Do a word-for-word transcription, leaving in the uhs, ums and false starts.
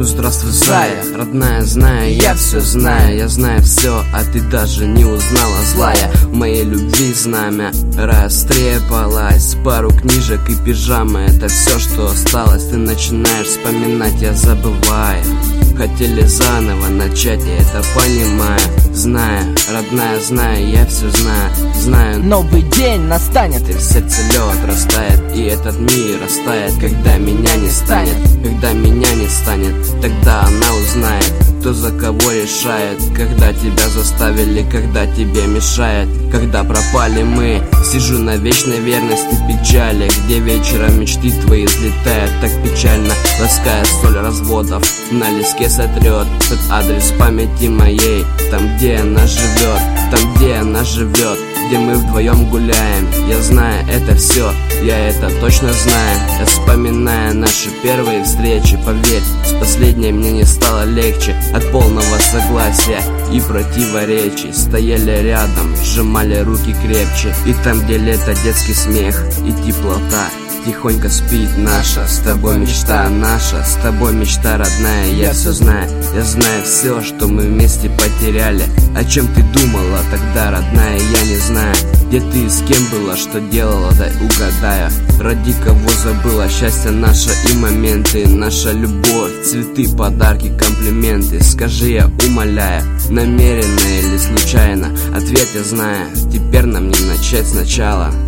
здравствуй, зая. Родная, знаю, я все знаю. Я знаю все, а ты даже не узнала, злая. В моей любви знамя растрепалось. Пару книжек и пижама, это все, что осталось. Ты начинаешь вспоминать, я забываю. Хотели заново начать, я это понимаю. Знаю, родная, знаю, я все знаю. Знаю, новый день настанет, и в сердце лед растает, и этот мир растает. Когда меня не станет, когда меня не станет, тогда она узнает, кто за кого решает. Когда тебя заставили, когда тебе мешает. Когда пропали мы, сижу на вечной верности печали, где вечером мечты твои взлетают так печально. Лаская соль разводов на леске сотрет тот адрес памяти моей, там где она живет, там где она живет, где мы вдвоем гуляем. Я знаю это все, я это точно знаю. Я вспоминаю наши первые встречи, поверь, с последней мне не стало легче от полного согласия и противоречий. Стояли рядом, сжимали руки крепче, и там, где лето, детский смех и теплота. Тихонько спит наша, с тобой мечта наша, с тобой мечта родная, я все знаю. Я знаю все, что мы вместе потеряли. О чем ты думала тогда, родная, я не знаю. Где ты и с кем была, что делала, дай угадаю. Ради кого забыла счастье наше и моменты. Наша любовь, цветы, подарки, комплименты. Скажи, я умоляю, намеренно или случайно? Ответ я знаю, теперь нам не начать сначала.